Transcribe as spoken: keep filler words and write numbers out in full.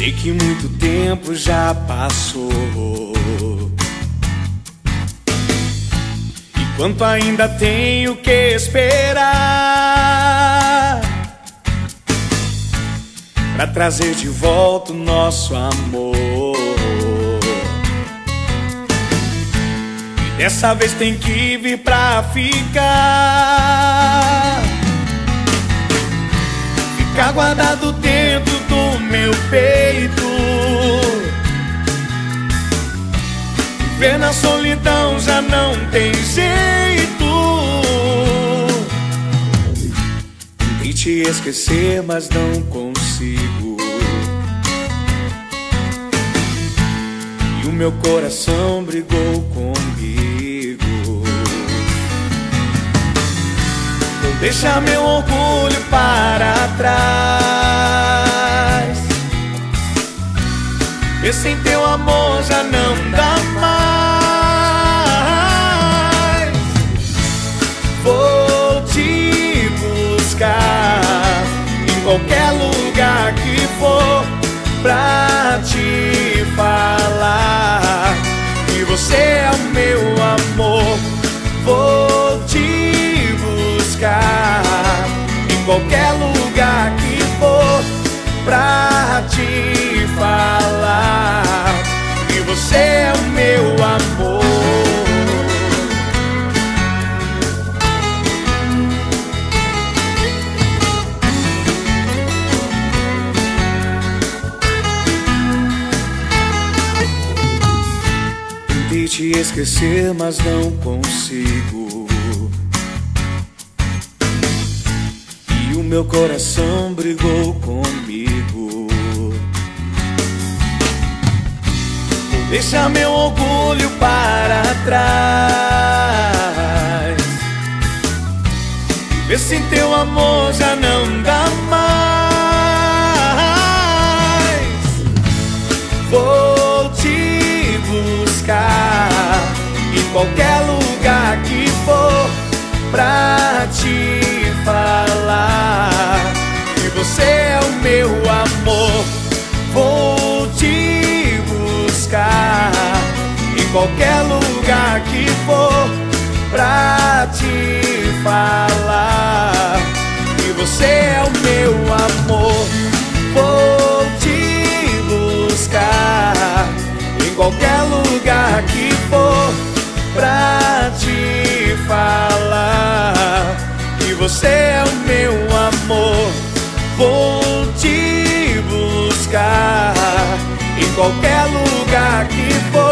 Sei que muito tempo já passou, e quanto ainda tenho que esperar pra trazer de volta o nosso amor. E dessa vez tem que vir pra ficar, ficar guardado dentro do meu peito. Viver na solidão já não tem jeito. Tentei te esquecer, mas não consigo. E o meu coração brigou comigo. Vou deixar meu orgulho para trás. E sem teu amor já não dá mais. Vou te buscar em qualquer lugar que for, pra te falar que você é o meu amor. Vou te buscar em qualquer lugar que for, pra te falar que você é o meu amor. Tentei te esquecer, mas não consigo. E o meu coração brigou comigo. Vou deixar meu orgulho para trás. Viver sem teu amor já não dá mais. Vou te buscar em qualquer lugar que for, pra te falar que você é o meu amor. Vou te buscar em qualquer lugar que for, pra te falar que você é o meu amor. Vou te buscar em qualquer lugar que for, pra te falar que você é o meu amor. Vou te buscar em qualquer lugar que for,